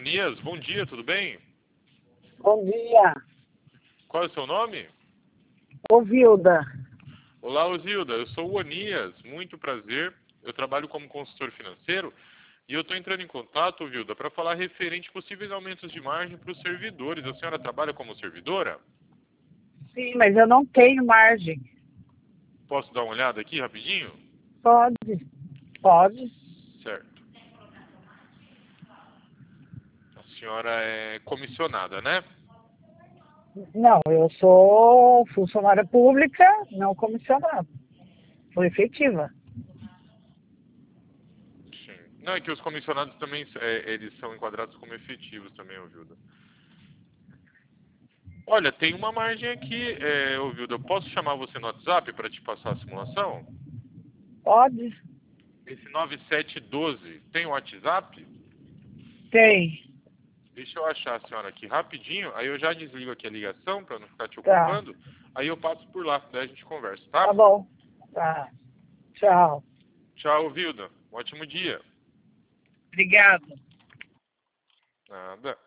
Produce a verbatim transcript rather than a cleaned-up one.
Onias, bom dia, tudo bem? Bom dia. Qual é o seu nome? Ô, Vilda. Olá, Osilda, eu sou o Onias, muito prazer. Eu trabalho como consultor financeiro e eu estou entrando em contato, Vilda, para falar referente a possíveis aumentos de margem para os servidores. A senhora trabalha como servidora? Sim, mas eu não tenho margem. Posso dar uma olhada aqui rapidinho? Pode, pode. Certo. A senhora é comissionada, né? Não, eu sou funcionária pública, não comissionada. Sou efetiva. Sim. Não, é que os comissionados também, é, eles são enquadrados como efetivos também, ô Vilda. Olha, tem uma margem aqui, é, ô Vilda. Eu posso chamar você no WhatsApp para te passar a simulação? Pode? Esse nove sete um dois tem o WhatsApp? Tem. Deixa eu achar a senhora aqui rapidinho, aí eu já desligo aqui a ligação para não ficar te Tá. ocupando. Aí eu passo por lá, daí a gente conversa, tá? Tá bom. Tá. Tchau. Tchau, Vilda. Um ótimo dia. Obrigada. Nada.